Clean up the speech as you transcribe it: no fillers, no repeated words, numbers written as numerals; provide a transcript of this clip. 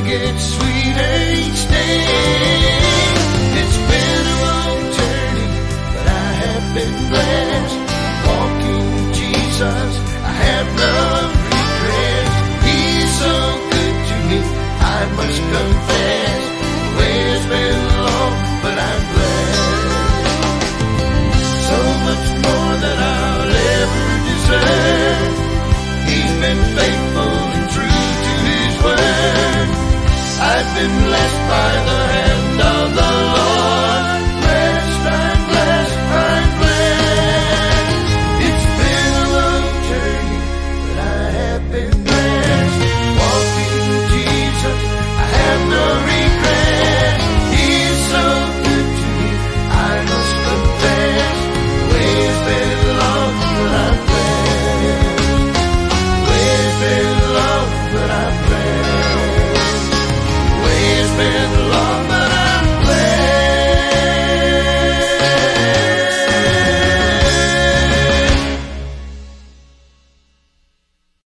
gets sweeter each day. It's been a long journey, but I have been blessed. Walking with Jesus, I have no regrets. He's so good to me, I must confess. The way has been long, but I'm blessed. So much more than I'll ever deserve. He's been faithful and true to His word. I've been blessed by the hand